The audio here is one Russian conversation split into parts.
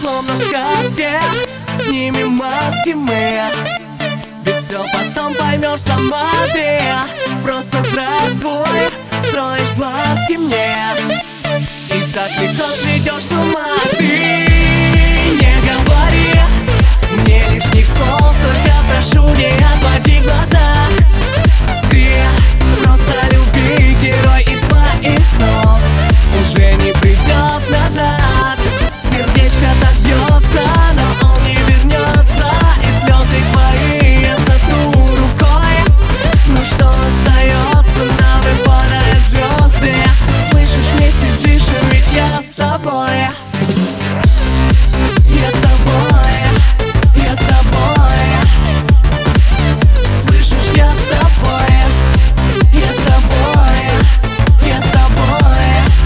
словно в сказке. Снимем маски мы, ведь все потом поймешь сама ты. Просто здравствуй, строишь глазки мне, и так легко сведешь с ума. Ты не говори мне лишних слов, только прошу, не отводи глаза. Ты просто люби, герой из моих снов уже не придет назад. Сердечко так бьется, но он не вернется, и слезы твои я сотру рукой. Ну что остается, нам и падают звезды. Слышишь, вместе дышим, ведь я с тобой. Я с тобой, я с тобой. Слышишь, я с тобой, я с тобой, я с тобой.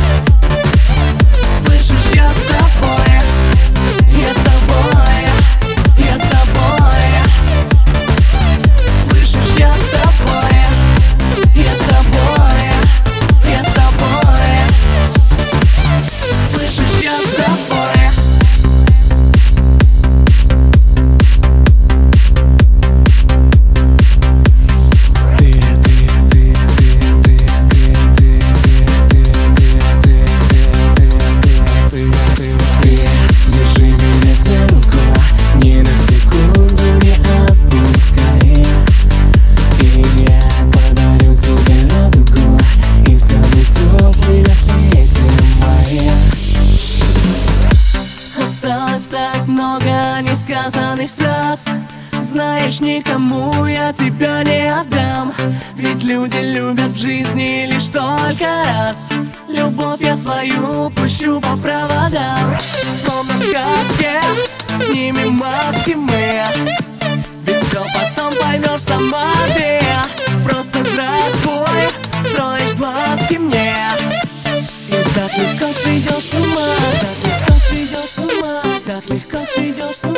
Слышишь, я с тобой, я с тобой, я с тобой. Слышишь, я с тобой, я с тобой, я с тобой. Слышишь, я с тобой. Держи меня за руку, ни на секунду не отпускай. И я подарю тебе радугу, и самый теплый на свете мая. Осталось так много несказанных фраз. Знаешь, никому я тебя не отдам, ведь люди любят в жизни лишь только раз. Любовь я свою пущу по проводам, словно в сказке. Снимем маски мы, ведь все потом поймешь сама ты. Просто здравствуй, строишь глазки мне, и так легко сведешь с ума, так легко сведешь с ума, так легко сведешь с ума.